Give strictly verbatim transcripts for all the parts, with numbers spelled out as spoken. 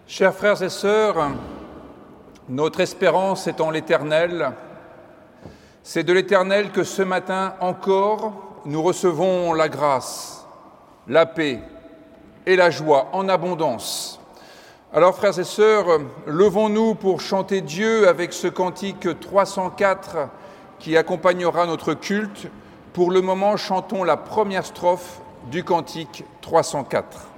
Chers frères et sœurs, notre espérance est en l'Éternel. C'est de l'Éternel que ce matin encore, nous recevons la grâce, la paix et la joie en abondance. Alors, frères et sœurs, levons-nous pour chanter Dieu avec ce cantique trois cent quatre qui accompagnera notre culte. Pour le moment, chantons la première strophe du cantique trois cent quatre.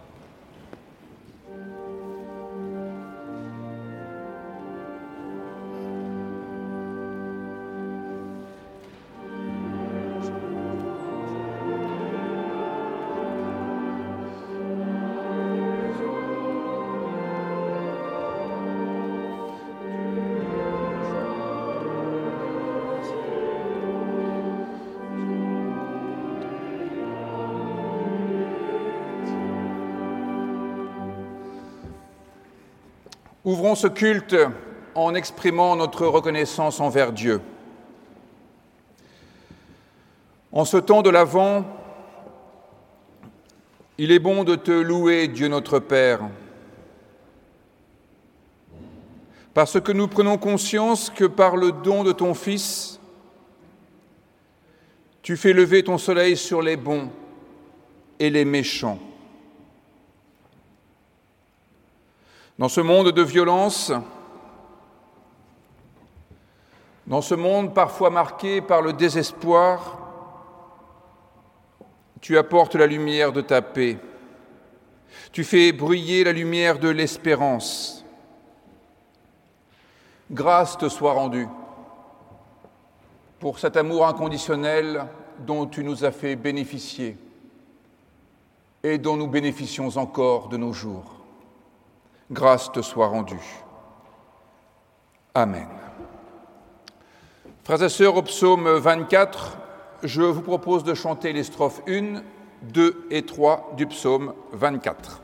Ouvrons ce culte en exprimant notre reconnaissance envers Dieu. En ce temps de l'Avent, il est bon de te louer, Dieu notre Père, parce que nous prenons conscience que par le don de ton Fils, tu fais lever ton soleil sur les bons et les méchants. Dans ce monde de violence, dans ce monde parfois marqué par le désespoir, tu apportes la lumière de ta paix. Tu fais briller la lumière de l'espérance. Grâce te soit rendue pour cet amour inconditionnel dont tu nous as fait bénéficier et dont nous bénéficions encore de nos jours. Grâce te soit rendue. Amen. Frères et sœurs, au psaume vingt-quatre, je vous propose de chanter les strophes un, deux et trois du psaume vingt-quatre.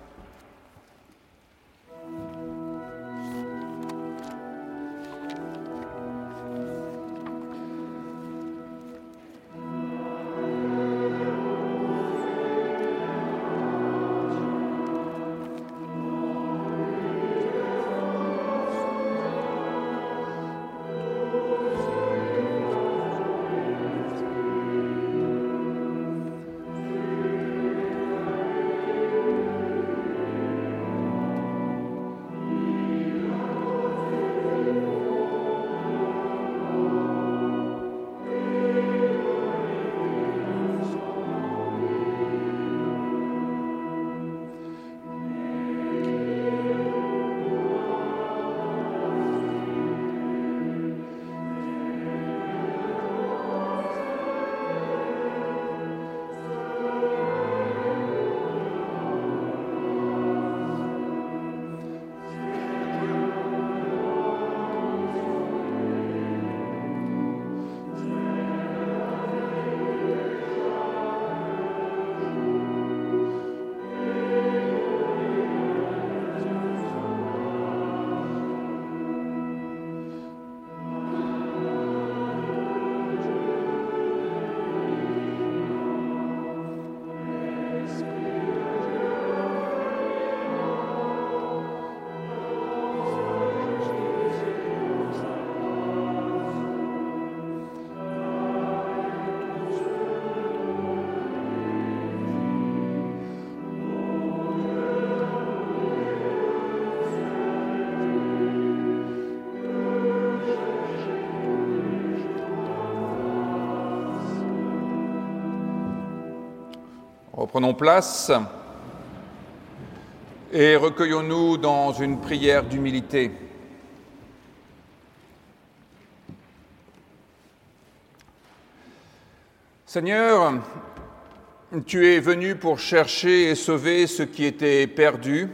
Reprenons place et recueillons-nous dans une prière d'humilité. Seigneur, tu es venu pour chercher et sauver ce qui était perdu,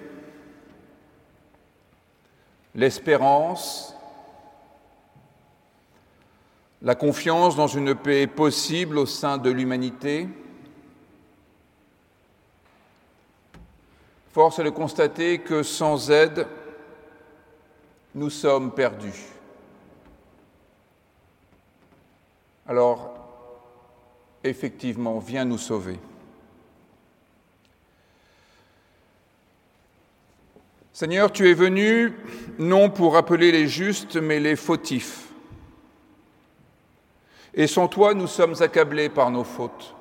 l'espérance, la confiance dans une paix possible au sein de l'humanité. Force est de constater que sans aide, nous sommes perdus. Alors, effectivement, viens nous sauver. Seigneur, tu es venu non pour appeler les justes, mais les fautifs. Et sans toi, nous sommes accablés par nos fautes.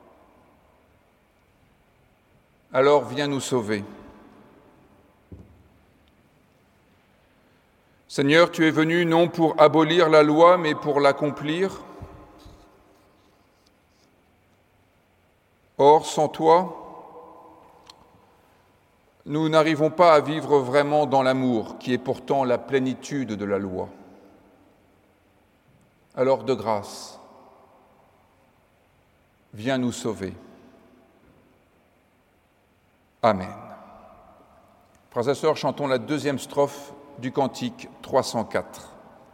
Alors viens nous sauver. Seigneur, tu es venu non pour abolir la loi, mais pour l'accomplir. Or, sans toi, nous n'arrivons pas à vivre vraiment dans l'amour, qui est pourtant la plénitude de la loi. Alors, de grâce, viens nous sauver. Amen. Frères et sœurs, chantons la deuxième strophe du cantique trois cent quatre.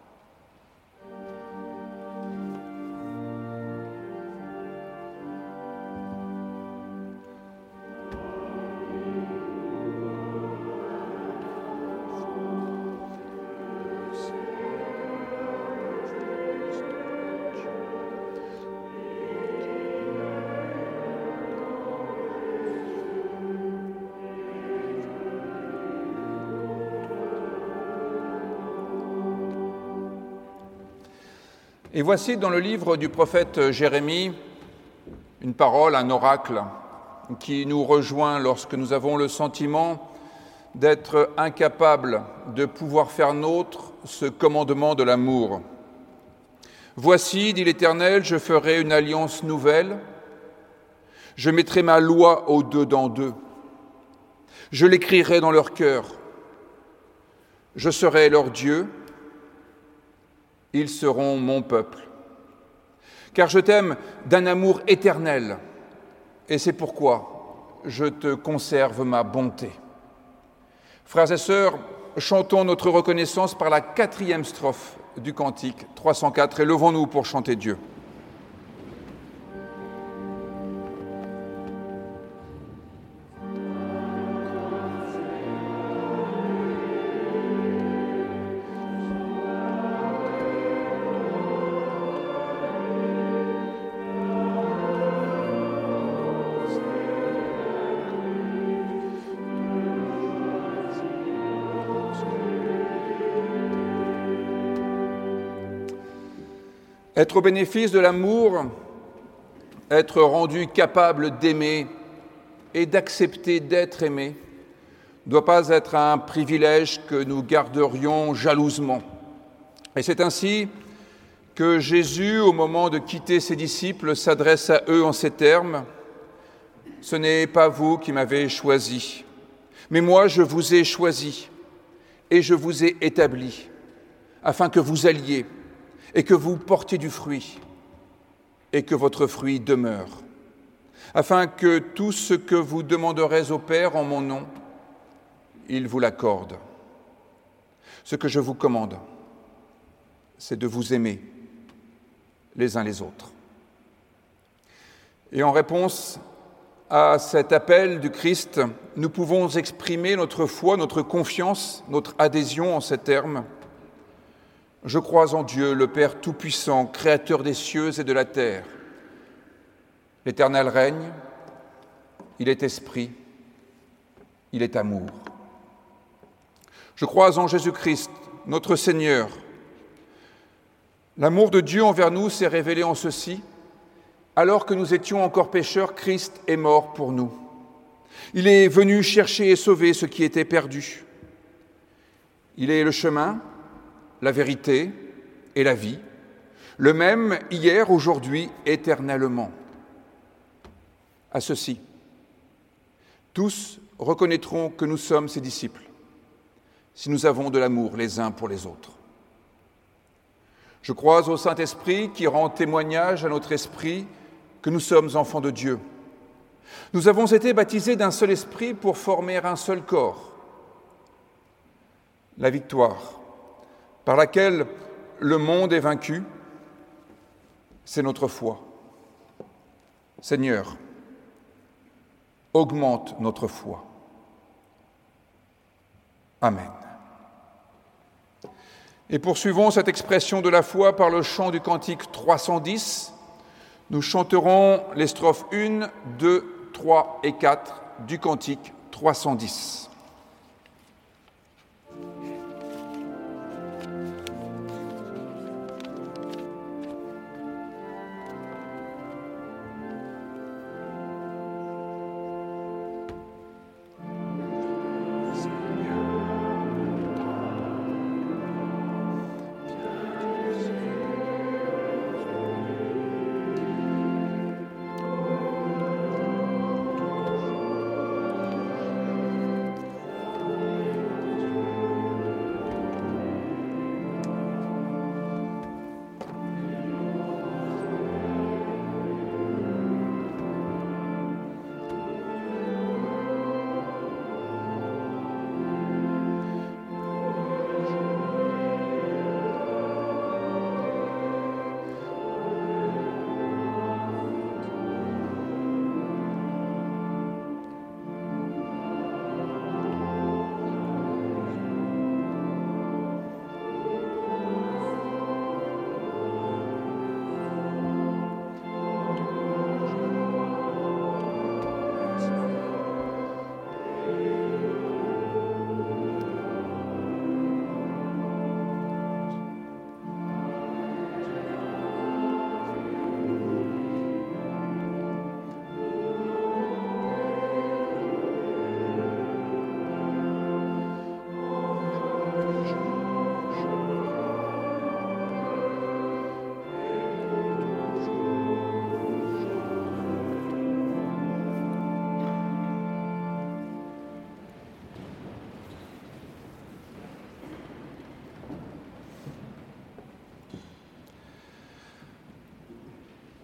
Et voici dans le livre du prophète Jérémie une parole, un oracle qui nous rejoint lorsque nous avons le sentiment d'être incapables de pouvoir faire nôtre ce commandement de l'amour. « Voici, dit l'Éternel, je ferai une alliance nouvelle, je mettrai ma loi au-dedans d'eux, je l'écrirai dans leur cœur, je serai leur Dieu, ils seront mon peuple. Car je t'aime d'un amour éternel, et c'est pourquoi je te conserve ma bonté. » Frères et sœurs, chantons notre reconnaissance par la quatrième strophe du cantique trois cent quatre et levons-nous pour chanter Dieu. Être au bénéfice de l'amour, être rendu capable d'aimer et d'accepter d'être aimé, ne doit pas être un privilège que nous garderions jalousement. Et c'est ainsi que Jésus, au moment de quitter ses disciples, s'adresse à eux en ces termes : « Ce n'est pas vous qui m'avez choisi, mais moi je vous ai choisi et je vous ai établi, afin que vous alliez et que vous portiez du fruit, et que votre fruit demeure, afin que tout ce que vous demanderez au Père en mon nom, il vous l'accorde. Ce que je vous commande, c'est de vous aimer les uns les autres. » Et en réponse à cet appel du Christ, nous pouvons exprimer notre foi, notre confiance, notre adhésion en ces termes. Je crois en Dieu, le Père Tout-Puissant, Créateur des cieux et de la terre. L'Éternel règne, il est esprit, il est amour. Je crois en Jésus-Christ, notre Seigneur. L'amour de Dieu envers nous s'est révélé en ceci: alors que nous étions encore pécheurs, Christ est mort pour nous. Il est venu chercher et sauver ce qui était perdu. Il est le chemin, la vérité et la vie, le même hier, aujourd'hui, éternellement. À ceci, tous reconnaîtront que nous sommes ses disciples, si nous avons de l'amour les uns pour les autres. Je crois au Saint-Esprit qui rend témoignage à notre esprit que nous sommes enfants de Dieu. Nous avons été baptisés d'un seul esprit pour former un seul corps. La victoire par laquelle le monde est vaincu, c'est notre foi. Seigneur, augmente notre foi. Amen. Et poursuivons cette expression de la foi par le chant du cantique trois cent dix. Nous chanterons les strophes un, deux, trois et quatre du cantique trois cent dix.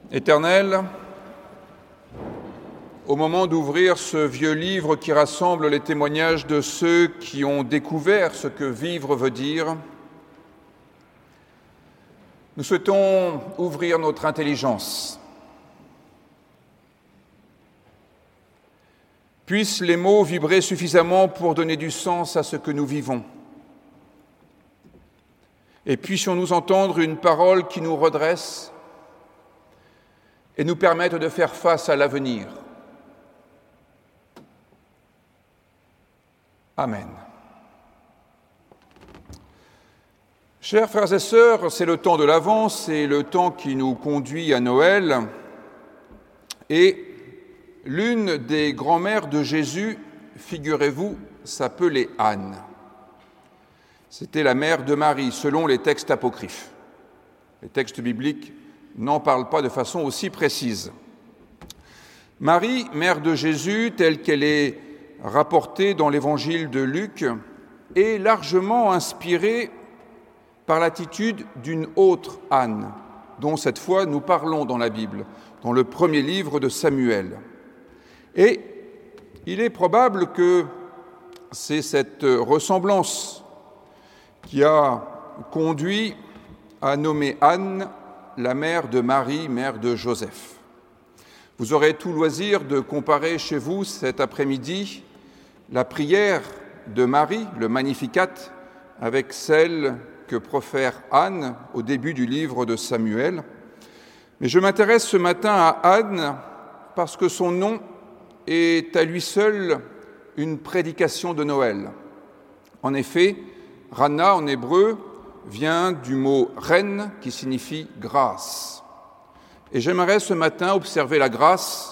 Éternel, au moment d'ouvrir ce vieux livre qui rassemble les témoignages de ceux qui ont découvert ce que vivre veut dire, nous souhaitons ouvrir notre intelligence. Puissent les mots vibrer suffisamment pour donner du sens à ce que nous vivons. Et puissions-nous entendre une parole qui nous redresse et nous permette de faire face à l'avenir. Amen. Chers frères et sœurs, c'est le temps de l'Avent, c'est le temps qui nous conduit à Noël. Et l'une des grand-mères de Jésus, figurez-vous, s'appelait Anne. C'était la mère de Marie, selon les textes apocryphes. Les textes bibliques n'en parlent pas de façon aussi précise. Marie, mère de Jésus, telle qu'elle est rapportée dans l'évangile de Luc, est largement inspirée par l'attitude d'une autre Anne, dont cette fois nous parlons dans la Bible, dans le premier livre de Samuel. Et il est probable que c'est cette ressemblance qui a conduit à nommer Anne la mère de Marie, mère de Joseph. Vous aurez tout loisir de comparer chez vous cet après-midi la prière de Marie, le Magnificat, avec celle que profère Anne au début du livre de Samuel. Mais je m'intéresse ce matin à Anne parce que son nom est à lui seul une prédication de Noël. En effet, Rana en hébreu vient du mot « reine » qui signifie « grâce ». Et j'aimerais ce matin observer la grâce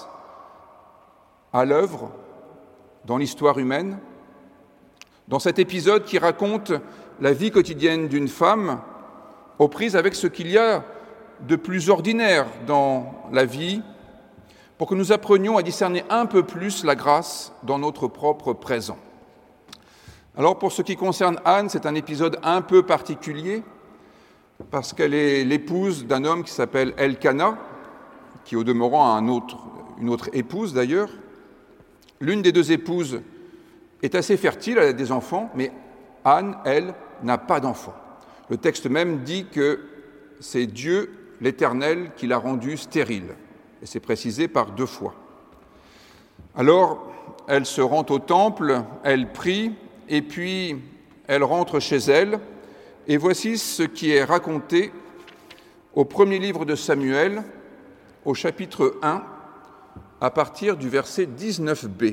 à l'œuvre dans l'histoire humaine, dans cet épisode qui raconte la vie quotidienne d'une femme aux prises avec ce qu'il y a de plus ordinaire dans la vie, pour que nous apprenions à discerner un peu plus la grâce dans notre propre présent. Alors pour ce qui concerne Anne, c'est un épisode un peu particulier parce qu'elle est l'épouse d'un homme qui s'appelle Elkana, qui au demeurant a un autre, une autre épouse d'ailleurs. L'une des deux épouses est assez fertile, elle a des enfants, mais Anne, elle, n'a pas d'enfants. Le texte même dit que c'est Dieu, l'Éternel, qui l'a rendue stérile, et c'est précisé par deux fois. Alors, elle se rend au temple, elle prie, et puis elle rentre chez elle, et voici ce qui est raconté au premier livre de Samuel, au chapitre un, à partir du verset dix-neuf b.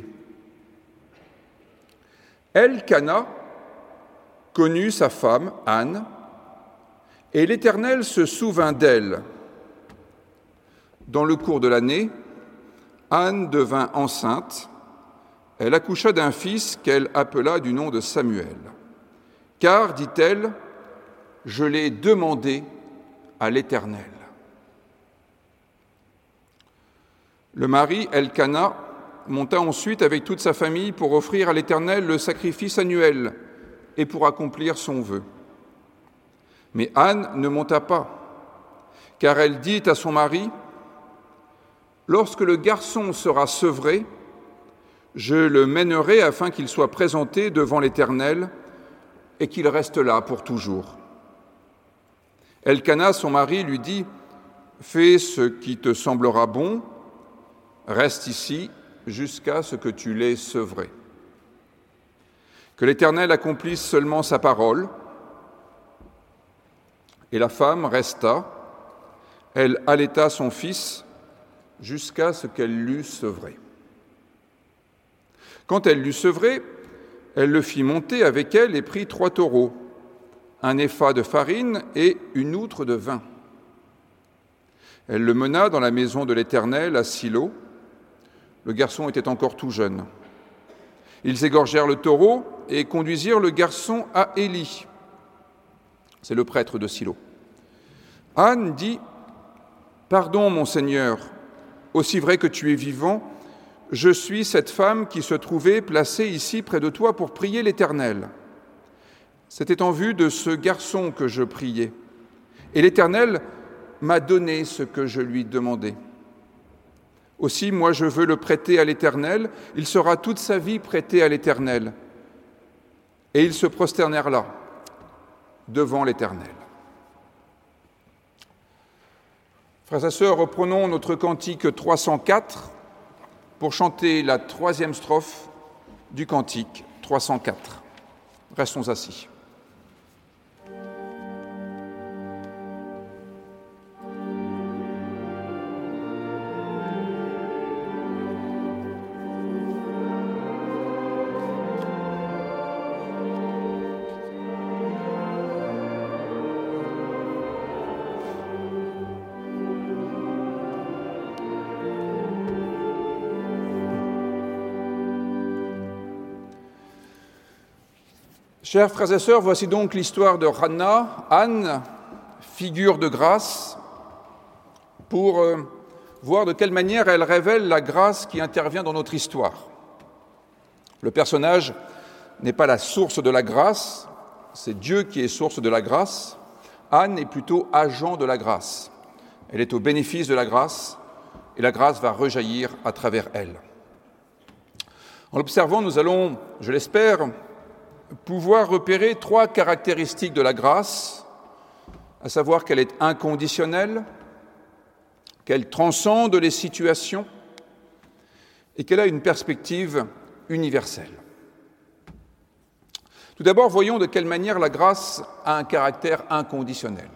Elkana connut sa femme, Anne, et l'Éternel se souvint d'elle. Dans le cours de l'année, Anne devint enceinte. Elle accoucha d'un fils qu'elle appela du nom de Samuel. Car, dit-elle, je l'ai demandé à l'Éternel. Le mari, Elkana, monta ensuite avec toute sa famille pour offrir à l'Éternel le sacrifice annuel et pour accomplir son vœu. Mais Anne ne monta pas, car elle dit à son mari, « Lorsque le garçon sera sevré, je le mènerai afin qu'il soit présenté devant l'Éternel et qu'il reste là pour toujours. » Elkana, son mari, lui dit, « Fais ce qui te semblera bon, reste ici jusqu'à ce que tu l'aies sevré. » Que l'Éternel accomplisse seulement sa parole. Et la femme resta, elle allaita son fils jusqu'à ce qu'elle l'eût sevré. Quand elle l'eut sevré, elle le fit monter avec elle et prit trois taureaux, un épha de farine et une outre de vin. Elle le mena dans la maison de l'Éternel à Silo. Le garçon était encore tout jeune. Ils égorgèrent le taureau et conduisirent le garçon à Élie. C'est le prêtre de Silo. Anne dit, « Pardon, mon Seigneur, aussi vrai que tu es vivant, je suis cette femme qui se trouvait placée ici près de toi pour prier l'Éternel. C'était en vue de ce garçon que je priais. Et l'Éternel m'a donné ce que je lui demandais. Aussi, moi, je veux le prêter à l'Éternel. Il sera toute sa vie prêté à l'Éternel. Et ils se prosternèrent là, devant l'Éternel. Frères et sœurs, reprenons notre cantique trois cent quatre pour chanter la troisième strophe du cantique trois cent quatre. Restons assis. Chers frères et sœurs, voici donc l'histoire de Anna, Anne, figure de grâce, pour euh, voir de quelle manière elle révèle la grâce qui intervient dans notre histoire. Le personnage n'est pas la source de la grâce, c'est Dieu qui est source de la grâce. Anne est plutôt agent de la grâce. Elle est au bénéfice de la grâce et la grâce va rejaillir à travers elle. En l'observant, nous allons, je l'espère, pouvoir repérer trois caractéristiques de la grâce, à savoir qu'elle est inconditionnelle, qu'elle transcende les situations et qu'elle a une perspective universelle. Tout d'abord, voyons de quelle manière la grâce a un caractère inconditionnel.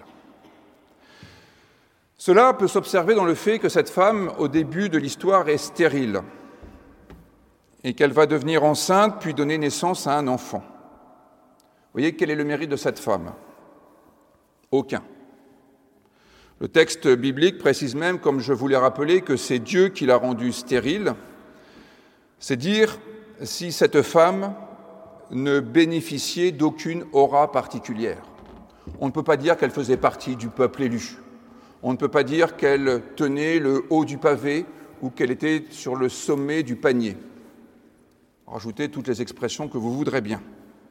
Cela peut s'observer dans le fait que cette femme, au début de l'histoire, est stérile et qu'elle va devenir enceinte puis donner naissance à un enfant. Vous voyez, quel est le mérite de cette femme ? Aucun. Le texte biblique précise même, comme je vous l'ai rappelé, que c'est Dieu qui l'a rendue stérile. C'est dire si cette femme ne bénéficiait d'aucune aura particulière. On ne peut pas dire qu'elle faisait partie du peuple élu. On ne peut pas dire qu'elle tenait le haut du pavé ou qu'elle était sur le sommet du panier. Rajoutez toutes les expressions que vous voudrez bien.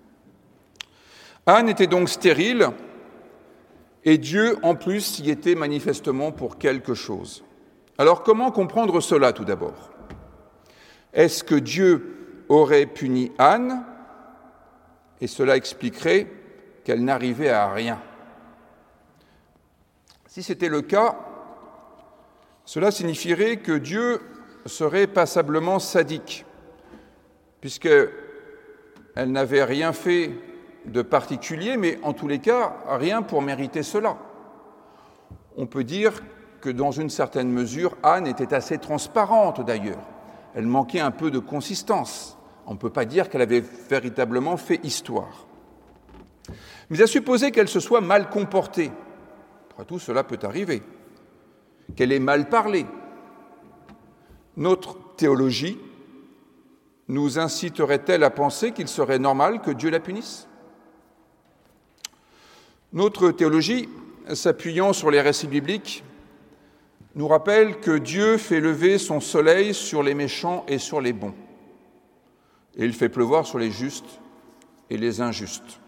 Anne était donc stérile, et Dieu, en plus, y était manifestement pour quelque chose. Alors, comment comprendre cela, tout d'abord ? Est-ce que Dieu aurait puni Anne, et cela expliquerait qu'elle n'arrivait à rien ? Si c'était le cas, cela signifierait que Dieu serait passablement sadique, puisqu'elle n'avait rien fait de particulier, mais en tous les cas, rien pour mériter cela. On peut dire que dans une certaine mesure, Anne était assez transparente d'ailleurs. Elle manquait un peu de consistance. On ne peut pas dire qu'elle avait véritablement fait histoire. Mais à supposer qu'elle se soit mal comportée, après tout cela peut arriver, qu'elle ait mal parlé, notre théologie nous inciterait-elle à penser qu'il serait normal que Dieu la punisse ? Notre théologie, s'appuyant sur les récits bibliques, nous rappelle que Dieu fait lever son soleil sur les méchants et sur les bons, et il fait pleuvoir sur les justes et les injustes.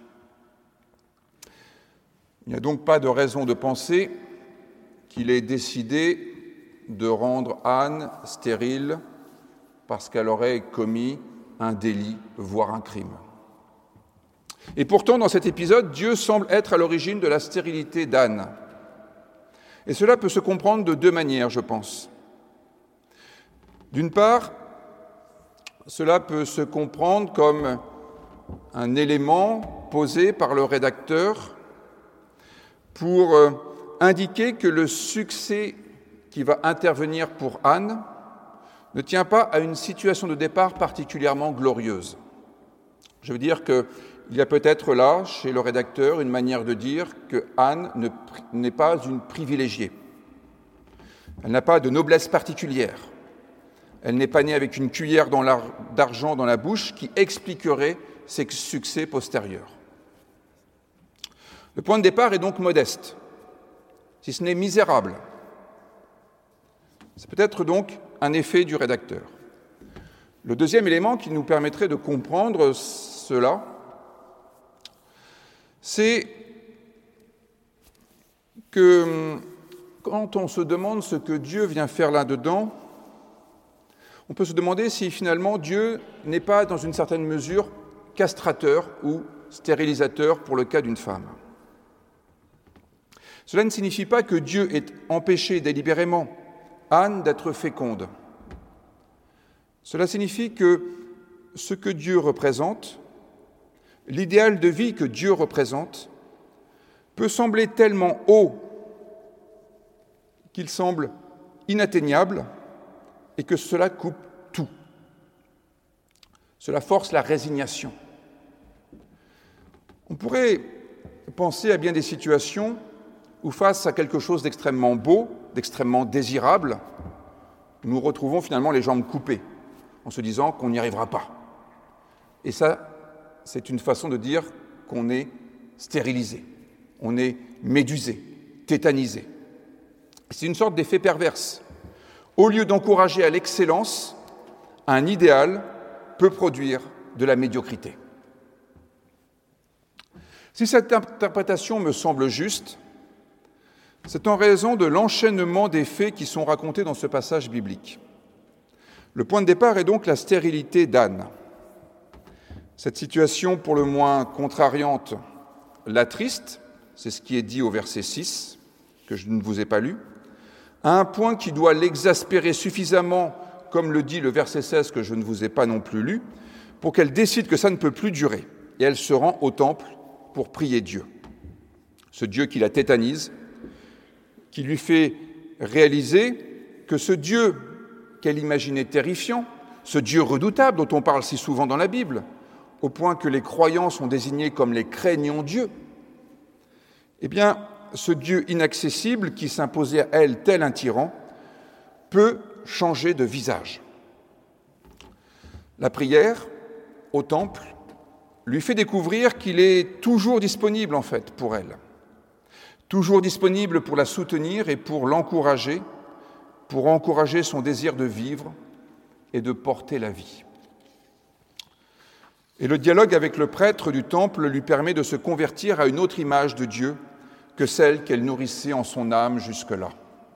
Il n'y a donc pas de raison de penser qu'il ait décidé de rendre Anne stérile parce qu'elle aurait commis un délit, voire un crime. Et pourtant, dans cet épisode, Dieu semble être à l'origine de la stérilité d'Anne. Et cela peut se comprendre de deux manières, je pense. D'une part, cela peut se comprendre comme un élément posé par le rédacteur pour indiquer que le succès qui va intervenir pour Anne ne tient pas à une situation de départ particulièrement glorieuse. Je veux dire qu'il y a peut-être là, chez le rédacteur, une manière de dire que Anne ne, n'est pas une privilégiée. Elle n'a pas de noblesse particulière. Elle n'est pas née avec une cuillère dans la, d'argent dans la bouche qui expliquerait ses succès postérieurs. Le point de départ est donc modeste, si ce n'est misérable. C'est peut-être donc un effet du rédacteur. Le deuxième élément qui nous permettrait de comprendre cela, c'est que quand on se demande ce que Dieu vient faire là-dedans, on peut se demander si finalement Dieu n'est pas, dans une certaine mesure, castrateur ou stérilisateur pour le cas d'une femme. Cela ne signifie pas que Dieu ait empêché délibérément Anne d'être féconde. Cela signifie que ce que Dieu représente, l'idéal de vie que Dieu représente, peut sembler tellement haut qu'il semble inatteignable et que cela coupe tout. Cela force la résignation. On pourrait penser à bien des situations où, face à quelque chose d'extrêmement beau, d'extrêmement désirable, nous retrouvons finalement les jambes coupées, en se disant qu'on n'y arrivera pas. Et ça, c'est une façon de dire qu'on est stérilisé, on est médusé, tétanisé. C'est une sorte d'effet perverse. Au lieu d'encourager à l'excellence, un idéal peut produire de la médiocrité. Si cette interprétation me semble juste, c'est en raison de l'enchaînement des faits qui sont racontés dans ce passage biblique. Le point de départ est donc la stérilité d'Anne. Cette situation pour le moins contrariante l'attriste, c'est ce qui est dit au verset six, que je ne vous ai pas lu, à un point qui doit l'exaspérer suffisamment, comme le dit le verset seize que je ne vous ai pas non plus lu, pour qu'elle décide que ça ne peut plus durer. Et elle se rend au temple pour prier Dieu. Ce Dieu qui la tétanise, qui lui fait réaliser que ce Dieu qu'elle imaginait terrifiant, ce Dieu redoutable dont on parle si souvent dans la Bible, au point que les croyants sont désignés comme les craignants Dieu, eh bien, ce Dieu inaccessible qui s'imposait à elle tel un tyran peut changer de visage. La prière au temple lui fait découvrir qu'il est toujours disponible en fait pour elle, toujours disponible pour la soutenir et pour l'encourager, pour encourager son désir de vivre et de porter la vie. Et le dialogue avec le prêtre du temple lui permet de se convertir à une autre image de Dieu que celle qu'elle nourrissait en son âme jusque-là.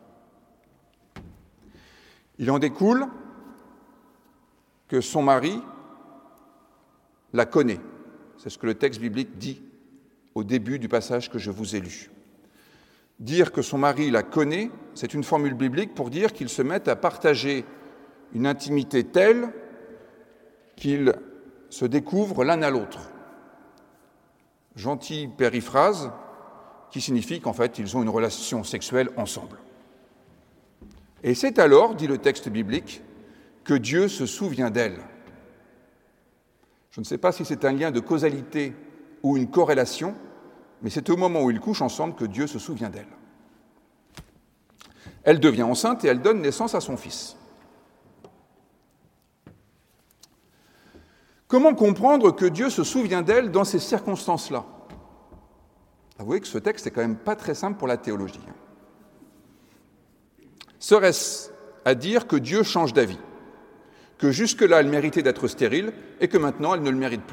Il en découle que son mari la connaît. C'est ce que le texte biblique dit au début du passage que je vous ai lu. Dire que son mari la connaît, c'est une formule biblique pour dire qu'ils se mettent à partager une intimité telle qu'ils se découvrent l'un à l'autre. Gentille périphrase qui signifie qu'en fait, ils ont une relation sexuelle ensemble. Et c'est alors, dit le texte biblique, que Dieu se souvient d'elle. Je ne sais pas si c'est un lien de causalité ou une corrélation, mais c'est au moment où ils couchent ensemble que Dieu se souvient d'elle. Elle devient enceinte et elle donne naissance à son fils. Comment comprendre que Dieu se souvient d'elle dans ces circonstances-là ? Avouez que ce texte n'est quand même pas très simple pour la théologie. Serait-ce à dire que Dieu change d'avis, que jusque-là elle méritait d'être stérile et que maintenant elle ne le mérite plus ?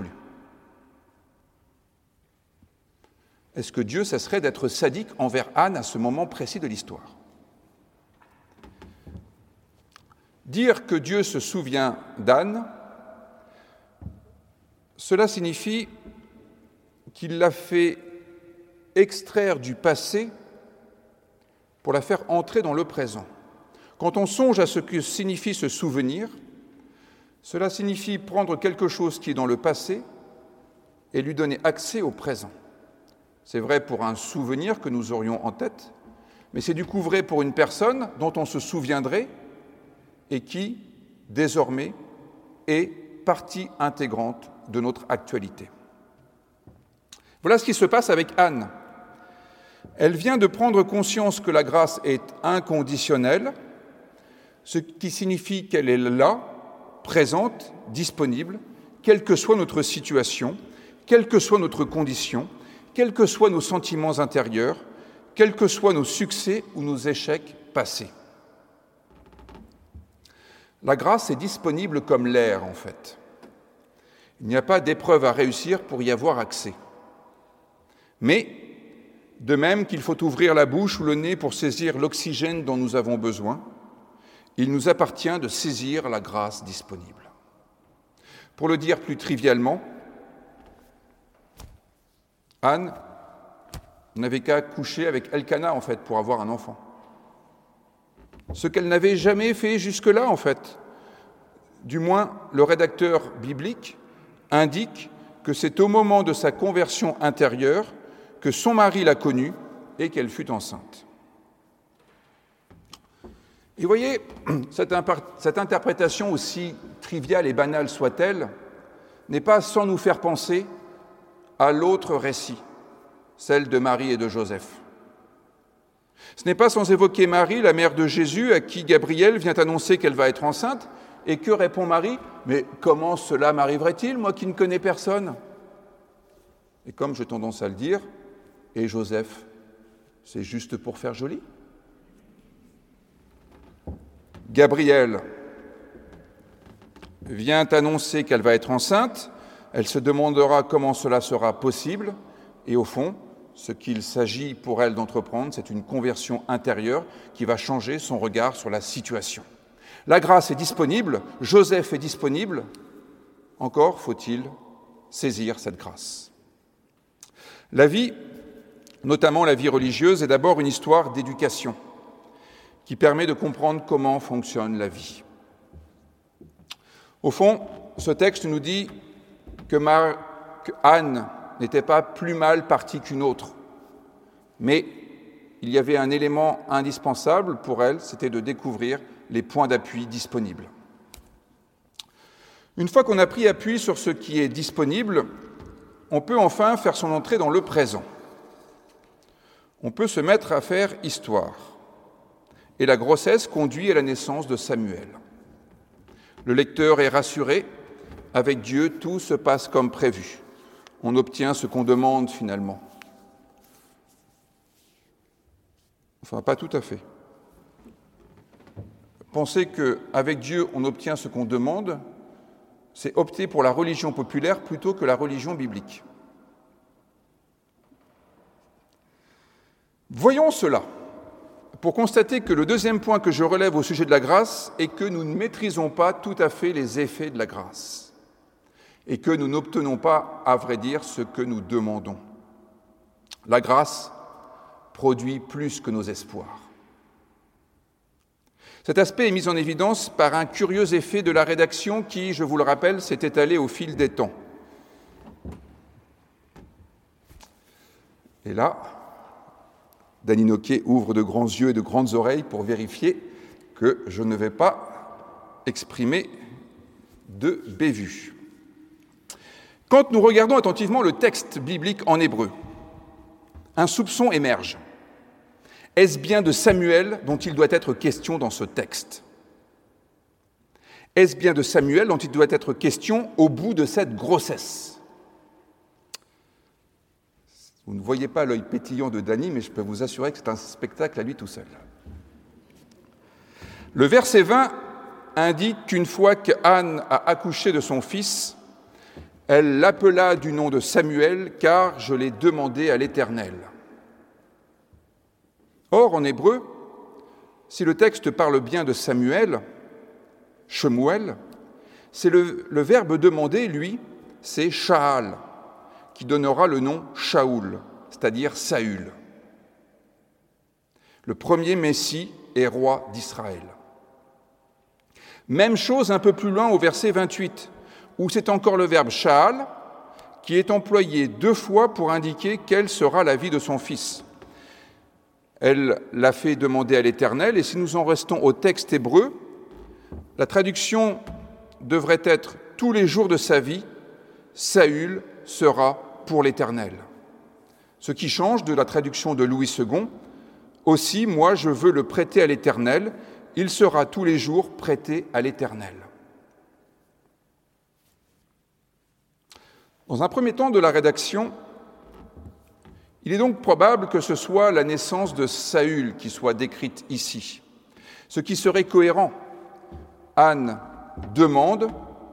Est-ce que Dieu cesserait d'être sadique envers Anne à ce moment précis de l'histoire ? Dire que Dieu se souvient d'Anne, cela signifie qu'il l'a fait extraire du passé pour la faire entrer dans le présent. Quand on songe à ce que signifie ce souvenir, cela signifie prendre quelque chose qui est dans le passé et lui donner accès au présent. C'est vrai pour un souvenir que nous aurions en tête, mais c'est du coup vrai pour une personne dont on se souviendrait et qui, désormais, est partie intégrante de notre actualité. Voilà ce qui se passe avec Anne. Elle vient de prendre conscience que la grâce est inconditionnelle, ce qui signifie qu'elle est là, présente, disponible, quelle que soit notre situation, quelle que soit notre condition, quels que soient nos sentiments intérieurs, quels que soient nos succès ou nos échecs passés. La grâce est disponible comme l'air, en fait. Il n'y a pas d'épreuve à réussir pour y avoir accès. Mais De même qu'il faut ouvrir la bouche ou le nez pour saisir l'oxygène dont nous avons besoin, il nous appartient de saisir la grâce disponible. Pour le dire plus trivialement, Anne n'avait qu'à coucher avec Elkana, en fait, pour avoir un enfant. Ce qu'elle n'avait jamais fait jusque-là, en fait. Du moins, le rédacteur biblique indique que c'est au moment de sa conversion intérieure que son mari l'a connue et qu'elle fut enceinte. Et vous voyez, cette, impa- cette interprétation, aussi triviale et banale soit-elle, n'est pas sans nous faire penser à l'autre récit, celle de Marie et de Joseph. Ce n'est pas sans évoquer Marie, la mère de Jésus, à qui Gabriel vient annoncer qu'elle va être enceinte, et que répond Marie ? « Mais comment cela m'arriverait-il, moi qui ne connais personne ?» Et comme j'ai tendance à le dire, et Joseph, c'est juste pour faire joli ? Gabriel vient annoncer qu'elle va être enceinte, elle se demandera comment cela sera possible, et au fond, ce qu'il s'agit pour elle d'entreprendre, c'est une conversion intérieure qui va changer son regard sur la situation. La grâce est disponible, Joseph est disponible, encore faut-il saisir cette grâce. La vie, notamment la vie religieuse, est d'abord une histoire d'éducation qui permet de comprendre comment fonctionne la vie. Au fond, ce texte nous dit que, Mar- que Anne n'était pas plus mal partie qu'une autre, mais il y avait un élément indispensable pour elle, c'était de découvrir les points d'appui disponibles. Une fois qu'on a pris appui sur ce qui est disponible, on peut enfin faire son entrée dans le présent. On peut se mettre à faire histoire. Et la grossesse conduit à la naissance de Samuel. Le lecteur est rassuré, avec Dieu, tout se passe comme prévu. On obtient ce qu'on demande finalement. Enfin, pas tout à fait. Penser qu'avec Dieu, on obtient ce qu'on demande, c'est opter pour la religion populaire plutôt que la religion biblique. Voyons cela pour constater que le deuxième point que je relève au sujet de la grâce est que nous ne maîtrisons pas tout à fait les effets de la grâce et que nous n'obtenons pas, à vrai dire, ce que nous demandons. La grâce produit plus que nos espoirs. Cet aspect est mis en évidence par un curieux effet de la rédaction qui, je vous le rappelle, s'est étalé au fil des temps. Et là, Dany Noquet ouvre de grands yeux et de grandes oreilles pour vérifier que je ne vais pas exprimer de bévue. Quand nous regardons attentivement le texte biblique en hébreu, un soupçon émerge. Est-ce bien de Samuel dont il doit être question dans ce texte ? Est-ce bien de Samuel dont il doit être question au bout de cette grossesse ? Vous ne voyez pas l'œil pétillant de Dany, mais je peux vous assurer que c'est un spectacle à lui tout seul. Le verset vingt indique qu'une fois qu'Anne a accouché de son fils, elle l'appela du nom de Samuel, car je l'ai demandé à l'Éternel. Or, en hébreu, si le texte parle bien de Samuel, Shemuel, c'est le, le verbe demander, lui, c'est Sha'al, qui donnera le nom Shaoul, c'est-à-dire Saül. Le premier Messie est roi d'Israël. Même chose un peu plus loin au verset vingt-huit, où c'est encore le verbe Sha'al qui est employé deux fois pour indiquer quelle sera la vie de son fils. Elle l'a fait demander à l'Éternel, et si nous en restons au texte hébreu, la traduction devrait être « tous les jours de sa vie, Saül sera pour l'Éternel ». Ce qui change de la traduction de Louis second, « Aussi, moi, je veux le prêter à l'Éternel, il sera tous les jours prêté à l'Éternel ». Dans un premier temps de la rédaction, il est donc probable que ce soit la naissance de Saül qui soit décrite ici, ce qui serait cohérent. Anne demande,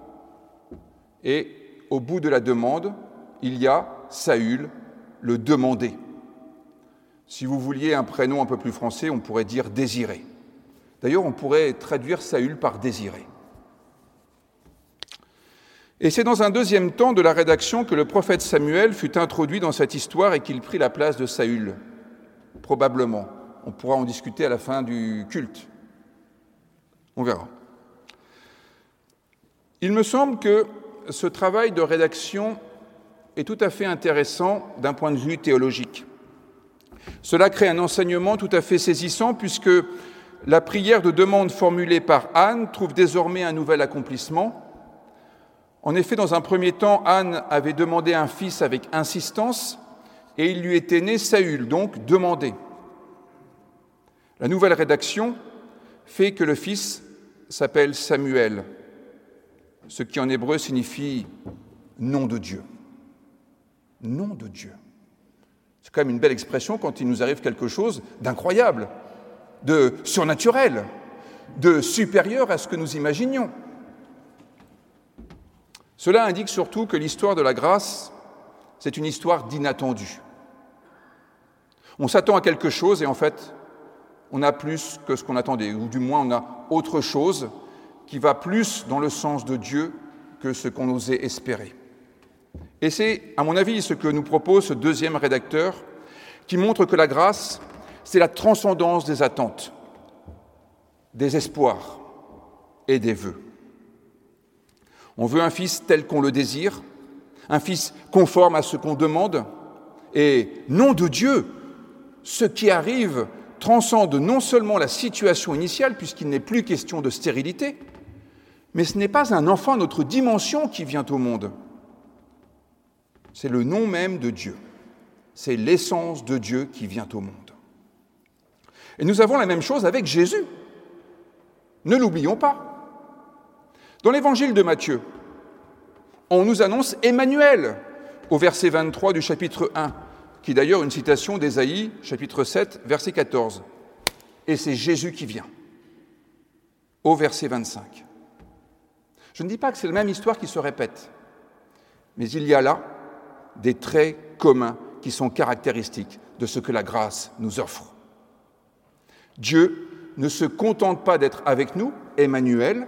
et au bout de la demande, il y a Saül, le demandé. Si vous vouliez un prénom un peu plus français, on pourrait dire Désiré. D'ailleurs, on pourrait traduire Saül par Désiré. Et c'est dans un deuxième temps de la rédaction que le prophète Samuel fut introduit dans cette histoire et qu'il prit la place de Saül, probablement. On pourra en discuter à la fin du culte. On verra. Il me semble que ce travail de rédaction est tout à fait intéressant d'un point de vue théologique. Cela crée un enseignement tout à fait saisissant puisque la prière de demande formulée par Anne trouve désormais un nouvel accomplissement. En effet, dans un premier temps, Anne avait demandé un fils avec insistance et il lui était né Saül, donc demandé. La nouvelle rédaction fait que le fils s'appelle Samuel, ce qui en hébreu signifie « nom de Dieu ». Nom de Dieu. C'est quand même une belle expression quand il nous arrive quelque chose d'incroyable, de surnaturel, de supérieur à ce que nous imaginions. Cela indique surtout que l'histoire de la grâce, c'est une histoire d'inattendu. On s'attend à quelque chose et en fait, on a plus que ce qu'on attendait, ou du moins on a autre chose qui va plus dans le sens de Dieu que ce qu'on osait espérer. Et c'est, à mon avis, ce que nous propose ce deuxième rédacteur, qui montre que la grâce, c'est la transcendance des attentes, des espoirs et des vœux. On veut un fils tel qu'on le désire, un fils conforme à ce qu'on demande, et nom de Dieu, ce qui arrive transcende non seulement la situation initiale, puisqu'il n'est plus question de stérilité, mais ce n'est pas un enfant à notre dimension qui vient au monde. C'est le nom même de Dieu. C'est l'essence de Dieu qui vient au monde. Et nous avons la même chose avec Jésus. Ne l'oublions pas. Dans l'évangile de Matthieu, on nous annonce Emmanuel au verset vingt-trois du chapitre un, qui est d'ailleurs une citation d'Ésaïe, chapitre sept, verset quatorze. Et c'est Jésus qui vient, au verset vingt-cinq. Je ne dis pas que c'est la même histoire qui se répète, mais il y a là des traits communs qui sont caractéristiques de ce que la grâce nous offre. Dieu ne se contente pas d'être avec nous, Emmanuel,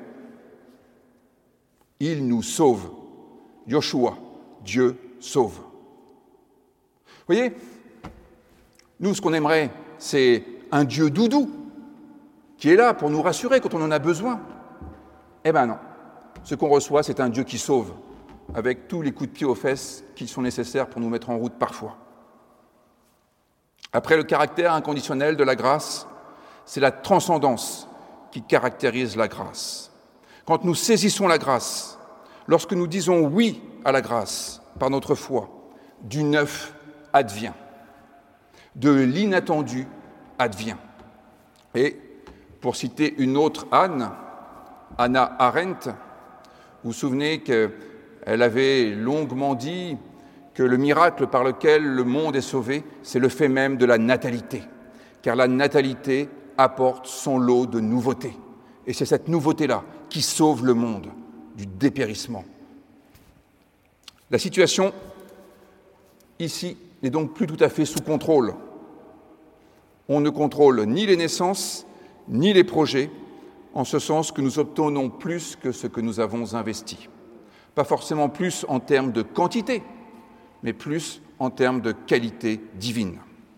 il nous sauve. Yoshua, Dieu sauve. Vous voyez, nous, ce qu'on aimerait, c'est un Dieu doudou qui est là pour nous rassurer quand on en a besoin. Eh bien non, ce qu'on reçoit, c'est un Dieu qui sauve, avec tous les coups de pied aux fesses qui sont nécessaires pour nous mettre en route parfois. Après le caractère inconditionnel de la grâce, c'est la transcendance qui caractérise la grâce. Quand nous saisissons la grâce, lorsque nous disons oui à la grâce par notre foi, du neuf advient, de l'inattendu advient. Et pour citer une autre Anne, Hannah Arendt, vous vous souvenez qu'elle avait longuement dit que le miracle par lequel le monde est sauvé, c'est le fait même de la natalité, car la natalité apporte son lot de nouveautés. Et c'est cette nouveauté-là qui sauve le monde du dépérissement. La situation, ici, n'est donc plus tout à fait sous contrôle. On ne contrôle ni les naissances, ni les projets, en ce sens que nous obtenons plus que ce que nous avons investi. Pas forcément plus en termes de quantité, mais plus en termes de qualité divine.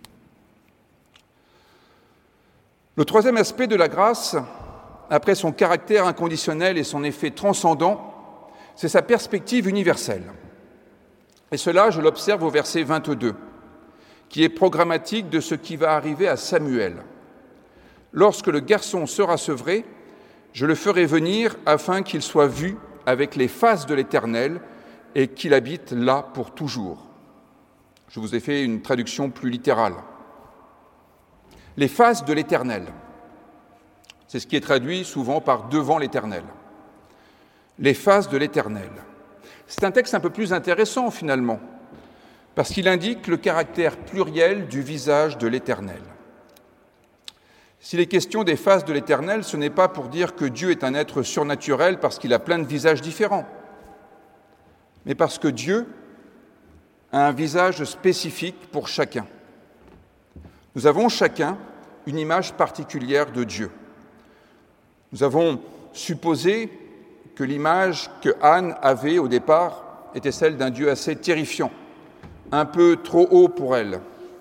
Le troisième aspect de la grâce, après son caractère inconditionnel et son effet transcendant, c'est sa perspective universelle. Et cela, je l'observe au verset vingt-deux, qui est programmatique de ce qui va arriver à Samuel. Lorsque le garçon sera sevré, je le ferai venir afin qu'il soit vu avec les faces de l'Éternel et qu'il habite là pour toujours. Je vous ai fait une traduction plus littérale. Les faces de l'Éternel, c'est ce qui est traduit souvent par « devant l'Éternel ». Les faces de l'Éternel. C'est un texte un peu plus intéressant finalement, parce qu'il indique le caractère pluriel du visage de l'Éternel. S'il est question des faces de l'Éternel, ce n'est pas pour dire que Dieu est un être surnaturel parce qu'il a plein de visages différents, mais parce que Dieu a un visage spécifique pour chacun. Nous avons chacun une image particulière de Dieu. Nous avons supposé que l'image que Anne avait au départ était celle d'un Dieu assez terrifiant, un peu trop haut pour elle.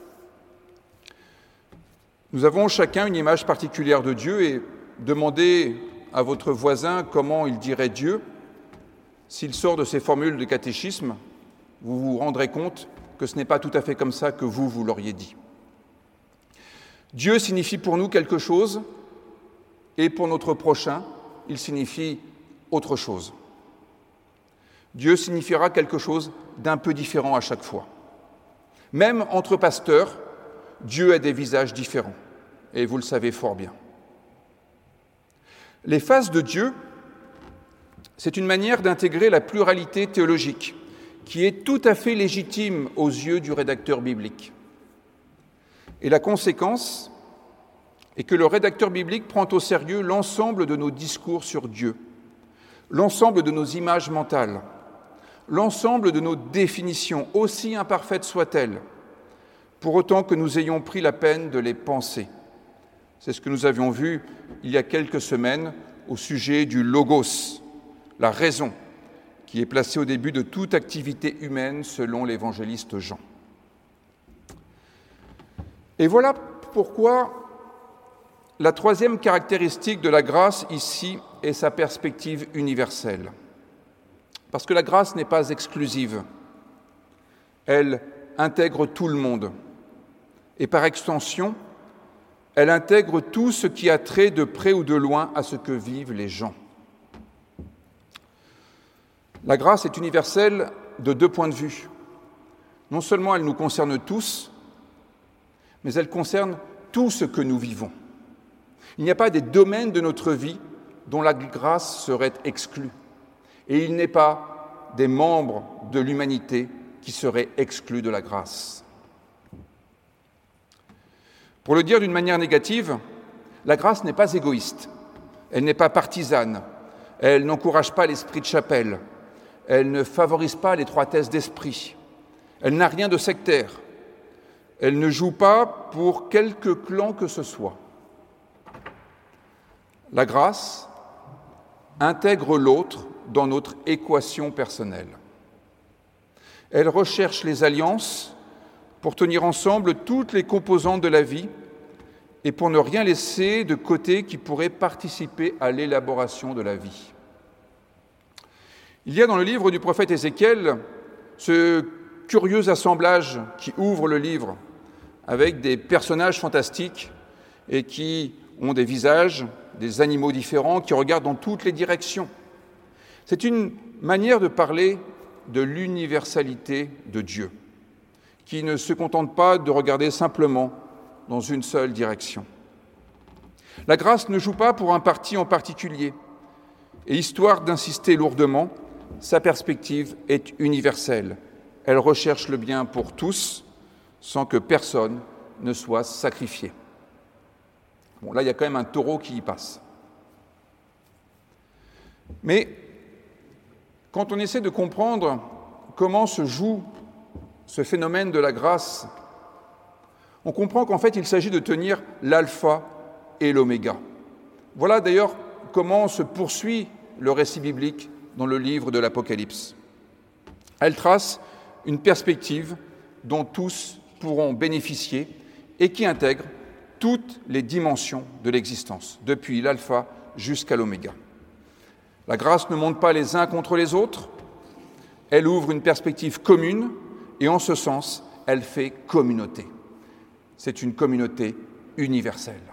Nous avons chacun une image particulière de Dieu et demandez à votre voisin comment il dirait Dieu. S'il sort de ces formules de catéchisme, vous vous rendrez compte que ce n'est pas tout à fait comme ça que vous, vous l'auriez dit. Dieu signifie pour nous quelque chose et pour notre prochain, il signifie autre chose. Dieu signifiera quelque chose d'un peu différent à chaque fois. Même entre pasteurs, Dieu a des visages différents, et vous le savez fort bien. Les faces de Dieu, c'est une manière d'intégrer la pluralité théologique, qui est tout à fait légitime aux yeux du rédacteur biblique. Et la conséquence est que le rédacteur biblique prend au sérieux l'ensemble de nos discours sur Dieu, l'ensemble de nos images mentales, l'ensemble de nos définitions, aussi imparfaites soient-elles, pour autant que nous ayons pris la peine de les penser. C'est ce que nous avions vu il y a quelques semaines au sujet du logos, la raison, qui est placée au début de toute activité humaine selon l'évangéliste Jean. Et voilà pourquoi la troisième caractéristique de la grâce ici est sa perspective universelle. Parce que la grâce n'est pas exclusive, elle intègre tout le monde. Et par extension, elle intègre tout ce qui a trait de près ou de loin à ce que vivent les gens. La grâce est universelle de deux points de vue. Non seulement elle nous concerne tous, mais elle concerne tout ce que nous vivons. Il n'y a pas des domaines de notre vie dont la grâce serait exclue. Et il n'est pas des membres de l'humanité qui seraient exclus de la grâce. Pour le dire d'une manière négative, la grâce n'est pas égoïste, elle n'est pas partisane, elle n'encourage pas l'esprit de chapelle, elle ne favorise pas l'étroitesse d'esprit, elle n'a rien de sectaire, elle ne joue pas pour quelque clan que ce soit. La grâce intègre l'autre dans notre équation personnelle. Elle recherche les alliances pour tenir ensemble toutes les composantes de la vie et pour ne rien laisser de côté qui pourrait participer à l'élaboration de la vie. Il y a dans le livre du prophète Ézéchiel ce curieux assemblage qui ouvre le livre avec des personnages fantastiques et qui ont des visages, des animaux différents, qui regardent dans toutes les directions. C'est une manière de parler de l'universalité de Dieu, qui ne se contente pas de regarder simplement dans une seule direction. La grâce ne joue pas pour un parti en particulier, et histoire d'insister lourdement, sa perspective est universelle. Elle recherche le bien pour tous, sans que personne ne soit sacrifié. Bon, là, il y a quand même un taureau qui y passe. Mais quand on essaie de comprendre comment se joue ce phénomène de la grâce, on comprend qu'en fait, il s'agit de tenir l'alpha et l'oméga. Voilà d'ailleurs comment se poursuit le récit biblique dans le livre de l'Apocalypse. Elle trace une perspective dont tous pourront bénéficier et qui intègre toutes les dimensions de l'existence, depuis l'alpha jusqu'à l'oméga. La grâce ne monte pas les uns contre les autres, elle ouvre une perspective commune et en ce sens, elle fait communauté. C'est une communauté universelle.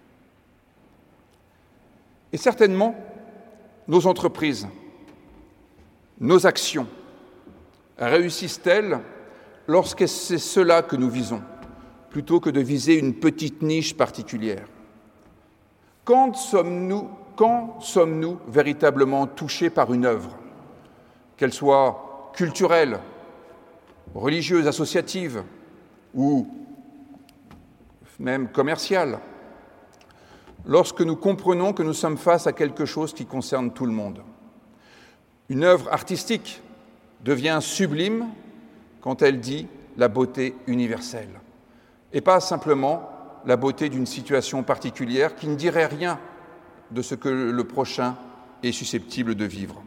Et certainement, nos entreprises, nos actions réussissent-elles lorsque c'est cela que nous visons, plutôt que de viser une petite niche particulière? Quand sommes-nous, quand sommes-nous véritablement touchés par une œuvre, qu'elle soit culturelle, religieuse, associative ou même commerciale, lorsque nous comprenons que nous sommes face à quelque chose qui concerne tout le monde? Une œuvre artistique devient sublime quand elle dit la beauté universelle, et pas simplement la beauté d'une situation particulière qui ne dirait rien de ce que le prochain est susceptible de vivre.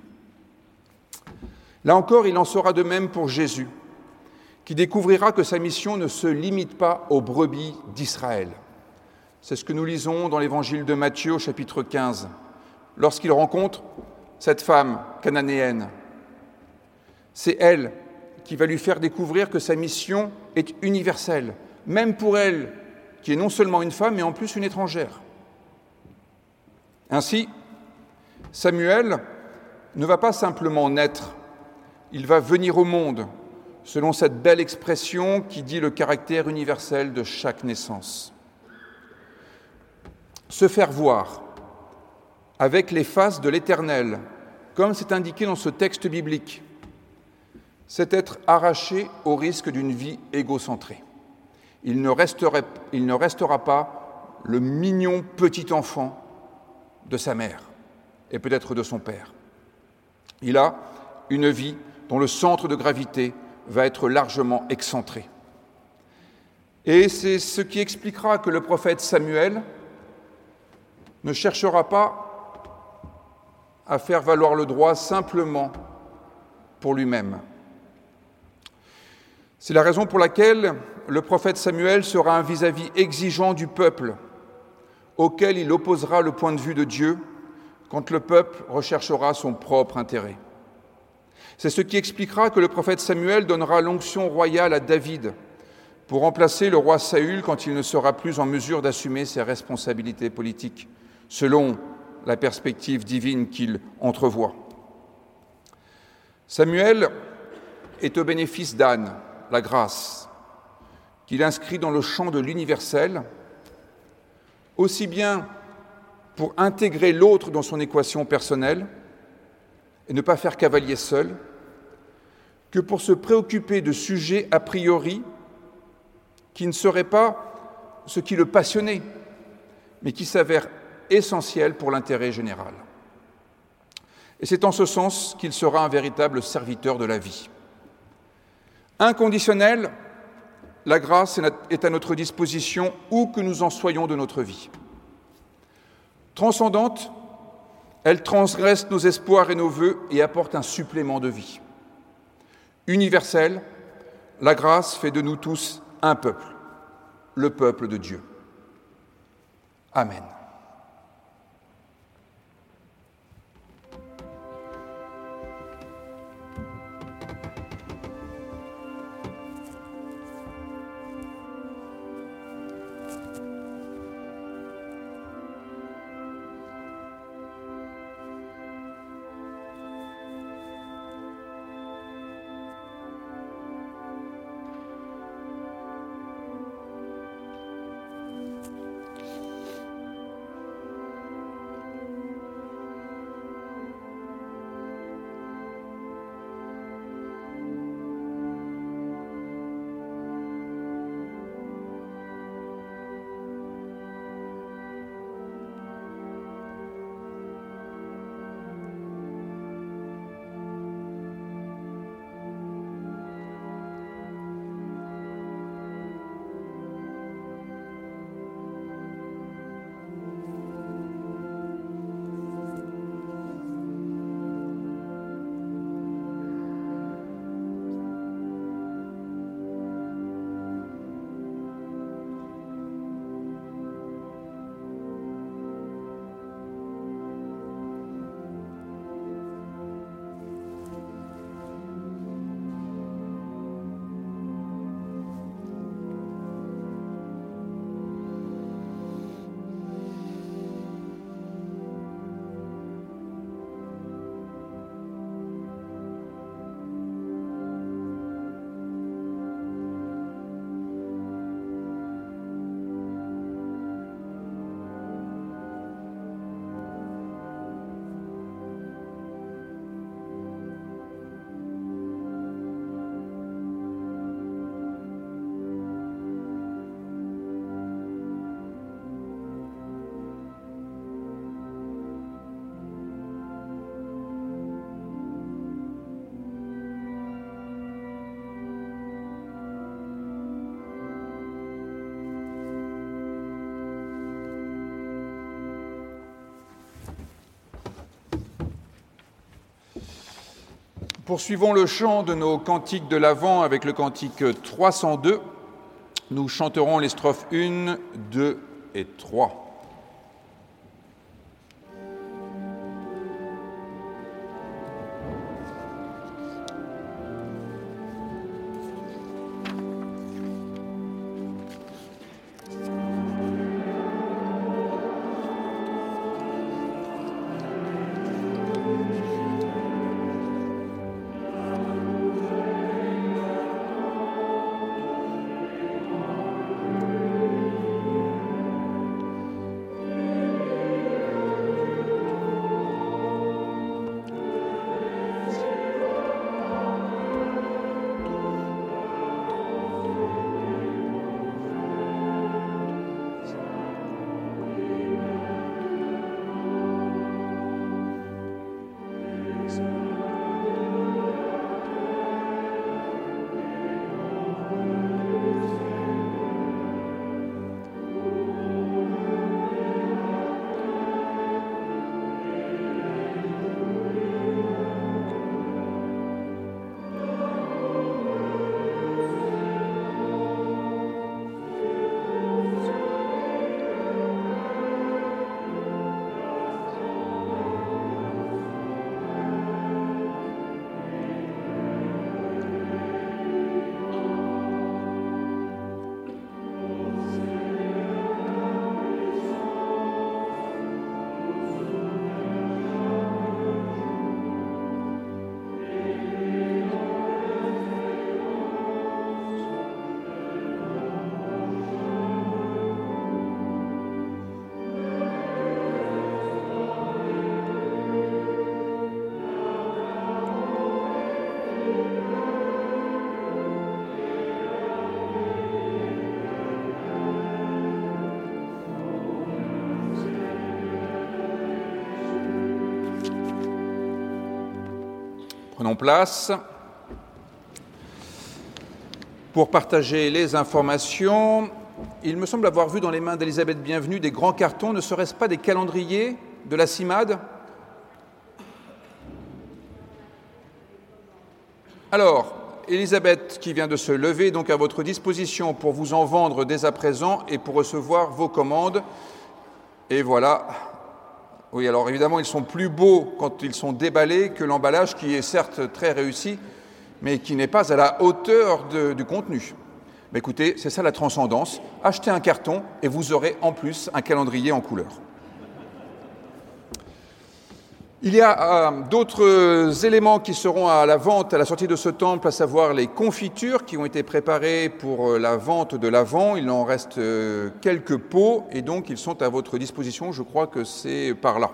Là encore, il en sera de même pour Jésus, qui découvrira que sa mission ne se limite pas aux brebis d'Israël. C'est ce que nous lisons dans l'évangile de Matthieu au chapitre quinze, lorsqu'il rencontre cette femme cananéenne. C'est elle qui va lui faire découvrir que sa mission est universelle, même pour elle, qui est non seulement une femme, mais en plus une étrangère. Ainsi, Samuel ne va pas simplement naître, il va venir au monde, selon cette belle expression qui dit le caractère universel de chaque naissance. Se faire voir avec les faces de l'Éternel, comme c'est indiqué dans ce texte biblique, c'est être arraché au risque d'une vie égocentrée. Il ne resterait, il ne restera pas le mignon petit enfant de sa mère et peut-être de son père. Il a une vie dont le centre de gravité va être largement excentré. Et c'est ce qui expliquera que le prophète Samuel ne cherchera pas à faire valoir le droit simplement pour lui-même. C'est la raison pour laquelle le prophète Samuel sera un vis-à-vis exigeant du peuple, auquel il opposera le point de vue de Dieu quand le peuple recherchera son propre intérêt. C'est ce qui expliquera que le prophète Samuel donnera l'onction royale à David pour remplacer le roi Saül quand il ne sera plus en mesure d'assumer ses responsabilités politiques, selon la perspective divine qu'il entrevoit. Samuel est au bénéfice d'Anne, la grâce, qu'il inscrit dans le champ de l'universel, aussi bien pour intégrer l'autre dans son équation personnelle et ne pas faire cavalier seul, que pour se préoccuper de sujets a priori qui ne seraient pas ce qui le passionnait, mais qui s'avèrent essentiels pour l'intérêt général. Et c'est en ce sens qu'il sera un véritable serviteur de la vie. Inconditionnel, la grâce est à notre disposition où que nous en soyons de notre vie. Transcendante, elle transgresse nos espoirs et nos vœux et apporte un supplément de vie. Universelle, la grâce fait de nous tous un peuple, le peuple de Dieu. Amen. Poursuivons le chant de nos cantiques de l'Avent avec le cantique trois cent deux. Nous chanterons les strophes un, deux et trois. Prenons place. Pour partager les informations, il me semble avoir vu dans les mains d'Elisabeth Bienvenue des grands cartons. Ne serait-ce pas des calendriers de la CIMAD ? Alors, Elisabeth, qui vient de se lever, est donc à votre disposition pour vous en vendre dès à présent et pour recevoir vos commandes. Et voilà. Oui, alors évidemment, ils sont plus beaux quand ils sont déballés que l'emballage qui est certes très réussi, mais qui n'est pas à la hauteur de, du contenu. Mais écoutez, c'est ça la transcendance. Achetez un carton et vous aurez en plus un calendrier en couleur. Il y a euh, d'autres éléments qui seront à la vente à la sortie de ce temple, à savoir les confitures qui ont été préparées pour euh, la vente de l'Avent. Il en reste euh, quelques pots et donc ils sont à votre disposition. Je crois que c'est par là.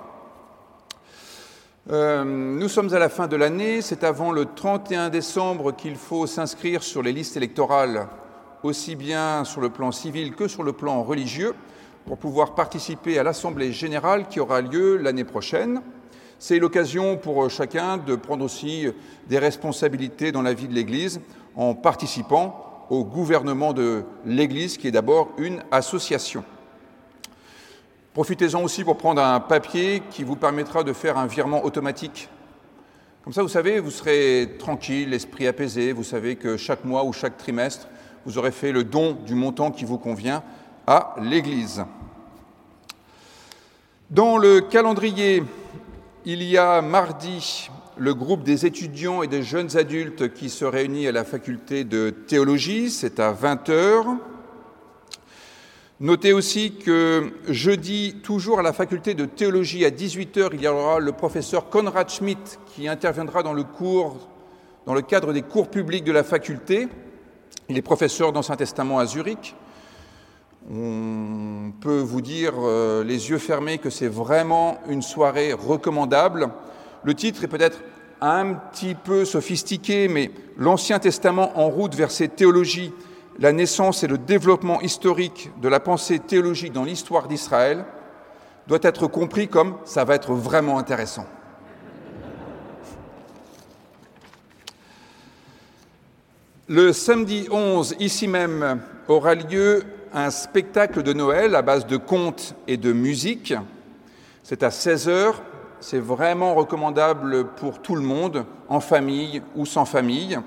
Euh, nous sommes à la fin de l'année. C'est avant le trente et un décembre qu'il faut s'inscrire sur les listes électorales, aussi bien sur le plan civil que sur le plan religieux, pour pouvoir participer à l'Assemblée générale qui aura lieu l'année prochaine. C'est l'occasion pour chacun de prendre aussi des responsabilités dans la vie de l'Église en participant au gouvernement de l'Église, qui est d'abord une association. Profitez-en aussi pour prendre un papier qui vous permettra de faire un virement automatique. Comme ça, vous savez, vous serez tranquille, l'esprit apaisé. Vous savez que chaque mois ou chaque trimestre, vous aurez fait le don du montant qui vous convient à l'Église. Dans le calendrier, il y a mardi le groupe des étudiants et des jeunes adultes qui se réunit à la faculté de théologie, c'est à vingt heures. Notez aussi que jeudi, toujours à la faculté de théologie à dix-huit heures, il y aura le professeur Konrad Schmidt qui interviendra dans le cours, dans le cadre des cours publics de la faculté. Il est professeur d'Ancien Testament à Zurich. On peut vous dire, euh, les yeux fermés, que c'est vraiment une soirée recommandable. Le titre est peut-être un petit peu sophistiqué, mais « L'Ancien Testament en route vers ses théologies, la naissance et le développement historique de la pensée théologique dans l'histoire d'Israël » doit être compris comme « ça va être vraiment intéressant ». Le samedi onze, ici même, aura lieu un spectacle de Noël à base de contes et de musique. C'est à seize heures c'est vraiment recommandable pour tout le monde, en famille ou sans famille.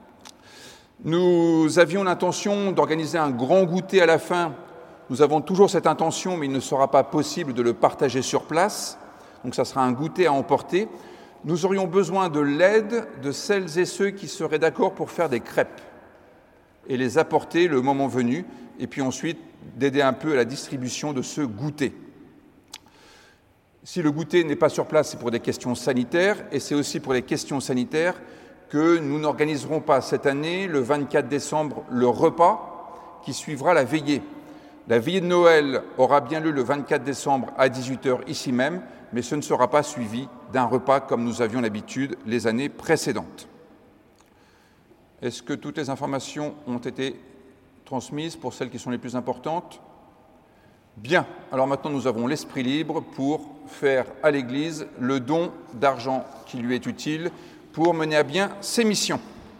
Nous avions l'intention d'organiser un grand goûter à la fin. Nous avons toujours cette intention, mais il ne sera pas possible de le partager sur place. Donc ça sera un goûter à emporter. Nous aurions besoin de l'aide de celles et ceux qui seraient d'accord pour faire des crêpes et les apporter le moment venu, et puis ensuite d'aider un peu à la distribution de ce goûter. Si le goûter n'est pas sur place, c'est pour des questions sanitaires, et c'est aussi pour les questions sanitaires que nous n'organiserons pas cette année, le vingt-quatre décembre, le repas qui suivra la veillée. La veillée de Noël aura bien lieu le vingt-quatre décembre à dix-huit heures ici même, mais ce ne sera pas suivi d'un repas comme nous avions l'habitude les années précédentes. Est-ce que toutes les informations ont été transmises pour celles qui sont les plus importantes ? Bien, alors maintenant nous avons l'esprit libre pour faire à l'Église le don d'argent qui lui est utile pour mener à bien ses missions.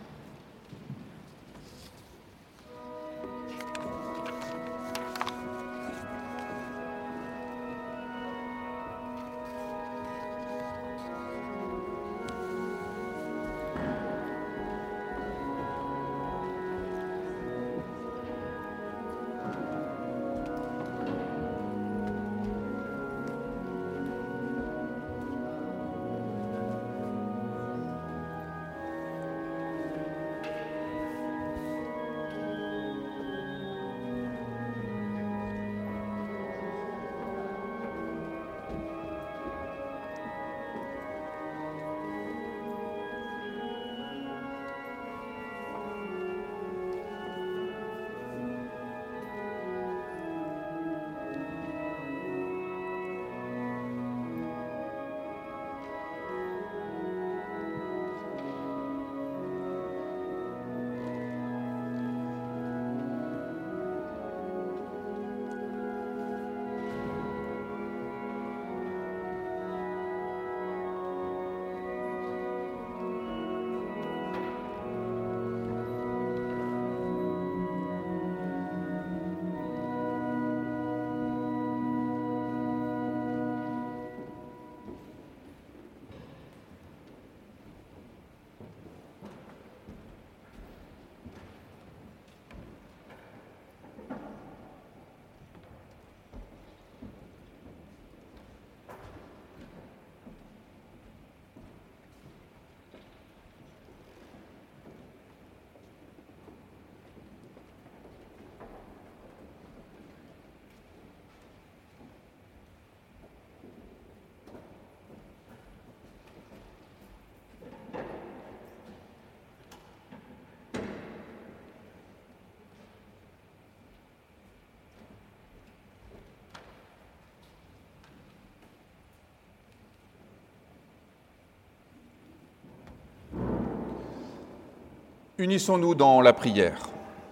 Unissons-nous dans la prière.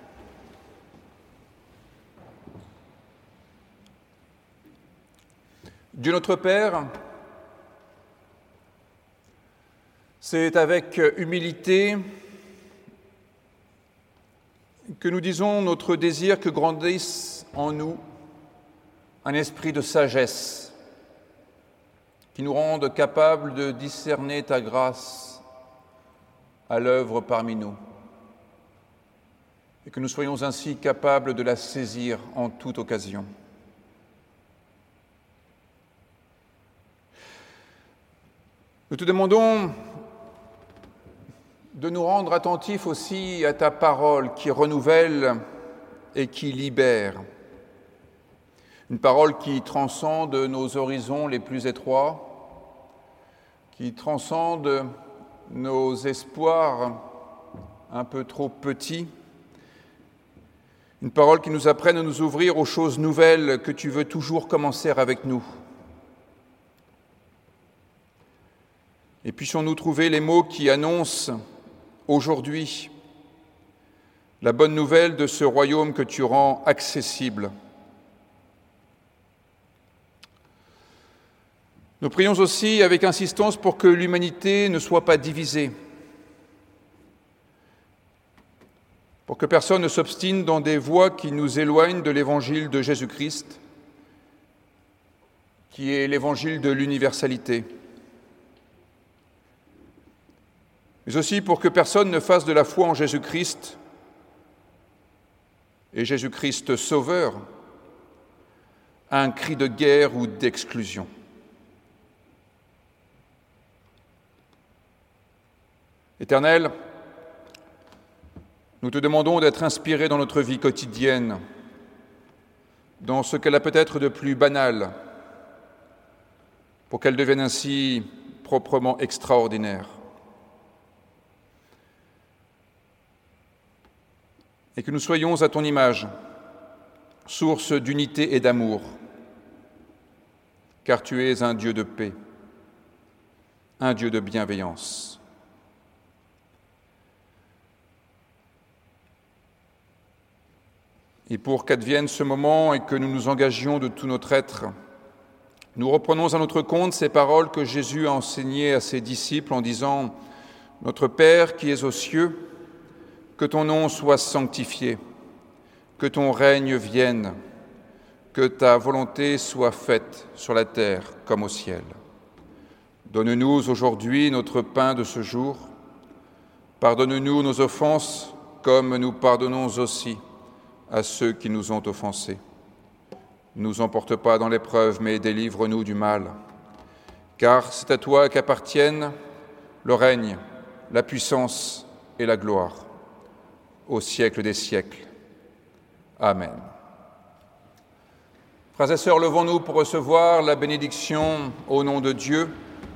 Dieu notre Père, c'est avec humilité que nous disons notre désir que grandisse en nous un esprit de sagesse qui nous rende capables de discerner ta grâce à l'œuvre parmi nous et que nous soyons ainsi capables de la saisir en toute occasion. Nous te demandons de nous rendre attentifs aussi à ta parole qui renouvelle et qui libère. Une parole qui transcende nos horizons les plus étroits, qui transcende nos espoirs un peu trop petits. Une parole qui nous apprenne à nous ouvrir aux choses nouvelles que tu veux toujours commencer avec nous. Et puissions-nous trouver les mots qui annoncent aujourd'hui la bonne nouvelle de ce royaume que tu rends accessible. Nous prions aussi avec insistance pour que l'humanité ne soit pas divisée, pour que personne ne s'obstine dans des voies qui nous éloignent de l'évangile de Jésus-Christ, qui est l'évangile de l'universalité, mais aussi pour que personne ne fasse de la foi en Jésus-Christ et Jésus-Christ Sauveur un cri de guerre ou d'exclusion. Éternel, nous te demandons d'être inspiré dans notre vie quotidienne, dans ce qu'elle a peut-être de plus banal, pour qu'elle devienne ainsi proprement extraordinaire. Et que nous soyons à ton image, source d'unité et d'amour, car tu es un Dieu de paix, un Dieu de bienveillance. Et pour qu'advienne ce moment et que nous nous engagions de tout notre être, nous reprenons à notre compte ces paroles que Jésus a enseignées à ses disciples en disant « Notre Père qui es aux cieux, que ton nom soit sanctifié, que ton règne vienne, que ta volonté soit faite sur la terre comme au ciel. Donne-nous aujourd'hui notre pain de ce jour. Pardonne-nous nos offenses comme nous pardonnons aussi à ceux qui nous ont offensés. Ne nous emporte pas dans l'épreuve, mais délivre-nous du mal. Car c'est à toi qu'appartiennent le règne, la puissance et la gloire, au siècle des siècles. Amen. Frères et sœurs, levons-nous pour recevoir la bénédiction au nom de Dieu.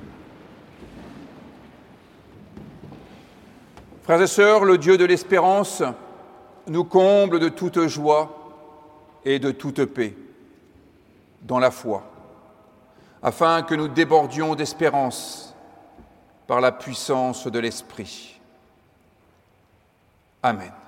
Frères et sœurs, le Dieu de l'espérance nous comble de toute joie et de toute paix dans la foi, afin que nous débordions d'espérance par la puissance de l'Esprit. Amen.